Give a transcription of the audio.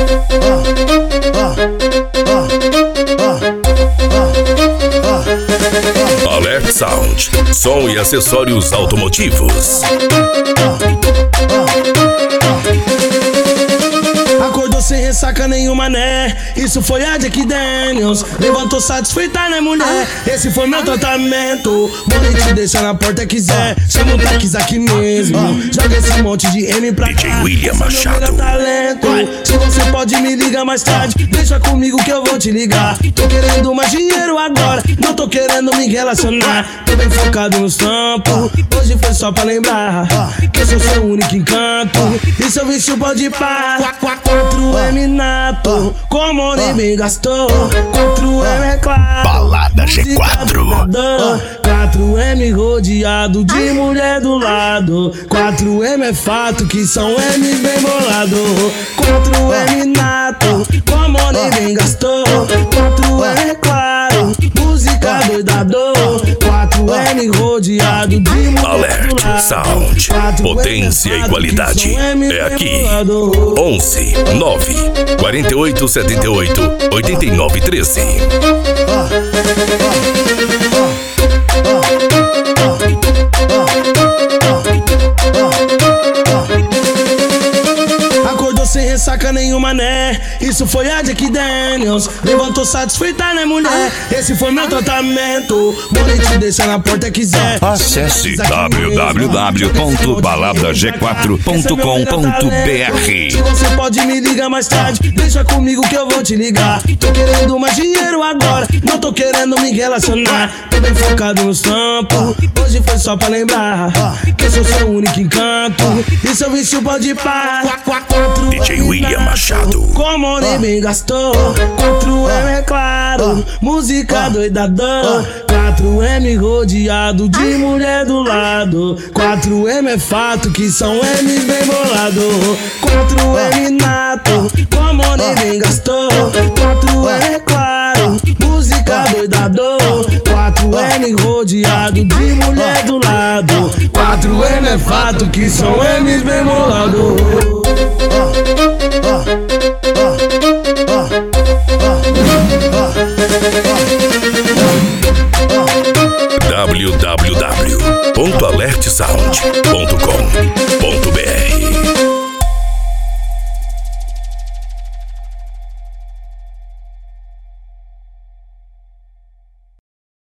Alert Sound, som e acessórios automotivos. Acordou sem ressaca nenhuma, né? Isso foi a Jack Daniels. Levantou satisfeita, né, mulher? Esse foi meu tratamento. Vou te deixar na porta quiser. Chama o táxi aqui mesmo. Joga esse monte de M pra cá. DJ William Machado. Talento. Se você pode me ligar mais tarde, deixa comigo que eu vou te ligar. Tô querendo mais dinheiro agora, não tô querendo me relacionar. Tô bem focado nos trampos. Hoje foi só pra lembrar que eu sou seu único encanto. E seu vício pode parar. 4M nato, como nem gastou. 4M é claro, Balada G4. 4M rodeado de mulher do lado. 4M é fato que são M bem bolado. 4M nato, como nem gastou. 4M é claro, música doidador. 4M rodeado de mulher Alert do lado. Sound, potência e qualidade é aqui. 11 9 48 78 89 13. Acordou sem ressaca nenhuma, né? Isso foi a Jack Daniels. Levantou satisfeita, né, mulher? Esse foi meu tratamento. Vou te deixar na porta quiser. Acesse www.baladag4.com.br. Se você pode me ligar mais tarde, deixa comigo que eu vou te ligar. Tô querendo mais dinheiro agora, não tô querendo me relacionar. Tô bem focado nos trampos. Hoje foi só pra lembrar que eu sou seu único encanto. E seu vício pode parar. DJ William Machado. Como nem gastou. 4M é claro, música doidador. 4M rodeado de mulher do lado. 4M é fato que são M bem bolado. 4M nato, como nem gastou. 4M é claro, música doidador. 4M rodeado de mulher do lado. 4M é fato que são M bem bolado. www.alertsound.com.br